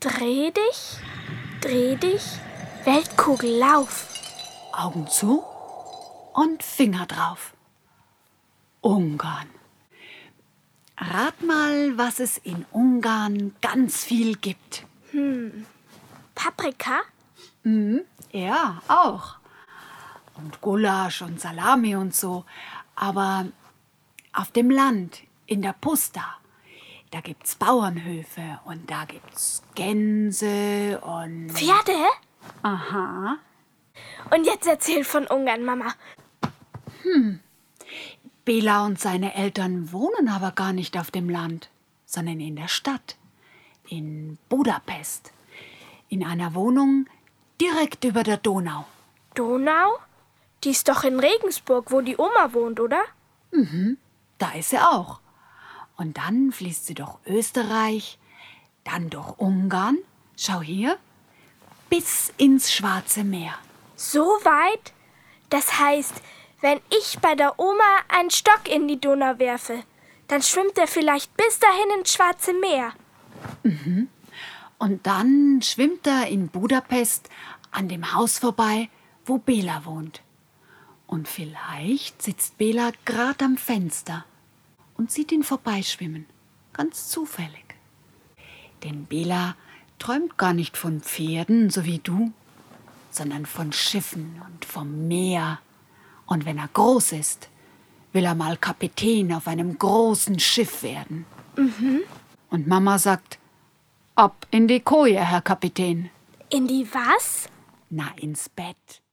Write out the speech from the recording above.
Dreh dich, Weltkugel, lauf. Augen zu und Finger drauf. Ungarn. Rat mal, was es in Ungarn ganz viel gibt. Paprika? Ja, auch. Und Gulasch und Salami und so. Aber auf dem Land, in der Pusta, da gibt's Bauernhöfe und da gibt's Gänse und... Pferde? Aha. Und jetzt erzähl von Ungarn, Mama. Bela und seine Eltern wohnen aber gar nicht auf dem Land, sondern in der Stadt, in Budapest, in einer Wohnung direkt über der Donau. Donau? Die ist doch in Regensburg, wo die Oma wohnt, oder? Da ist sie auch. Und dann fließt sie durch Österreich, dann durch Ungarn, schau hier, bis ins Schwarze Meer. So weit? Das heißt, wenn ich bei der Oma einen Stock in die Donau werfe, dann schwimmt er vielleicht bis dahin ins Schwarze Meer. Und dann schwimmt er in Budapest an dem Haus vorbei, wo Bela wohnt. Und vielleicht sitzt Bela gerade am Fenster und sieht ihn vorbeischwimmen, ganz zufällig. Denn Bela träumt gar nicht von Pferden, so wie du, sondern von Schiffen und vom Meer. Und wenn er groß ist, will er mal Kapitän auf einem großen Schiff werden. Und Mama sagt, ab in die Koje, Herr Kapitän. In die was? Na, ins Bett.